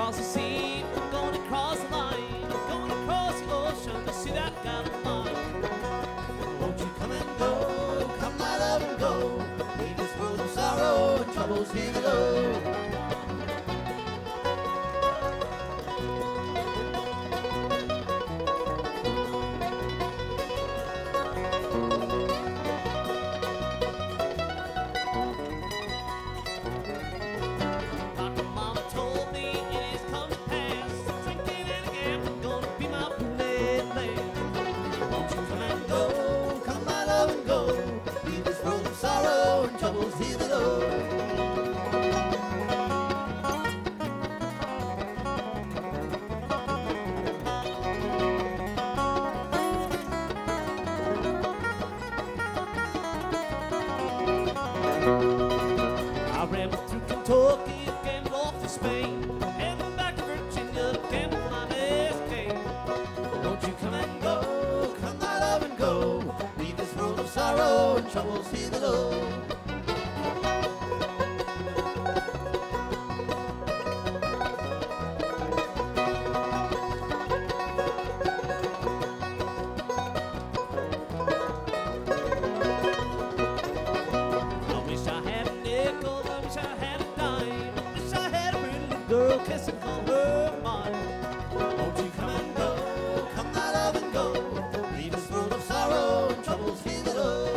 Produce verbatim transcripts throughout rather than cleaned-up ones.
cross the sea, I'm going across the line, I'm going across the ocean to see that gal of mine. Won't you come and go, come my love and go, leave this world of sorrow and troubles here below. I rambled through Kentucky, gambled off to Spain, and back to Virginia, gambled my escape. Won't you come and go, come my love and go, leave this world of sorrow and troubles here below. Girl, kiss and call her mine. Won't you come and go, come my love and go, leave this world of sorrow and troubles here below.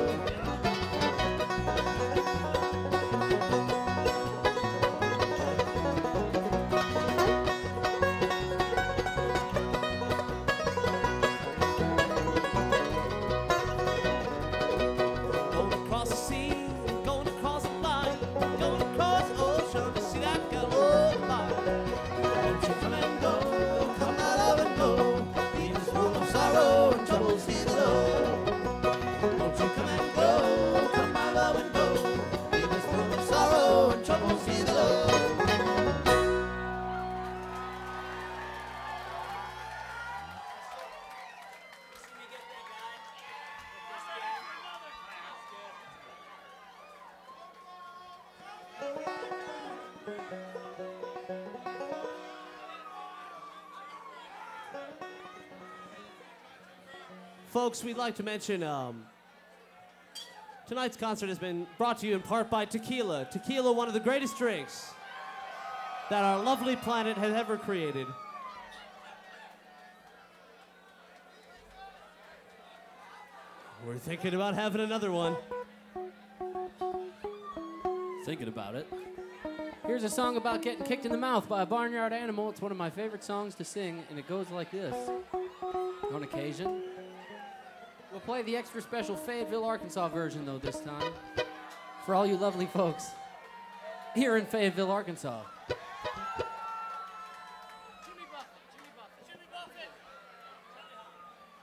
Going across the sea, going across the line, going across the ocean to see that girl. Won't you come and go, come my love and go, leave this world of sorrow and troubles here below. Won't you come and go, come my love and go, leave this world of sorrow and troubles here below. Folks, we'd like to mention um, tonight's concert has been brought to you in part by tequila. Tequila, one of the greatest drinks that our lovely planet has ever created. We're thinking about having another one. Thinking about it. Here's a song about getting kicked in the mouth by a barnyard animal. It's one of my favorite songs to sing, and it goes like this. On occasion. We'll play the extra special Fayetteville, Arkansas version, though, this time. For all you lovely folks here in Fayetteville, Arkansas.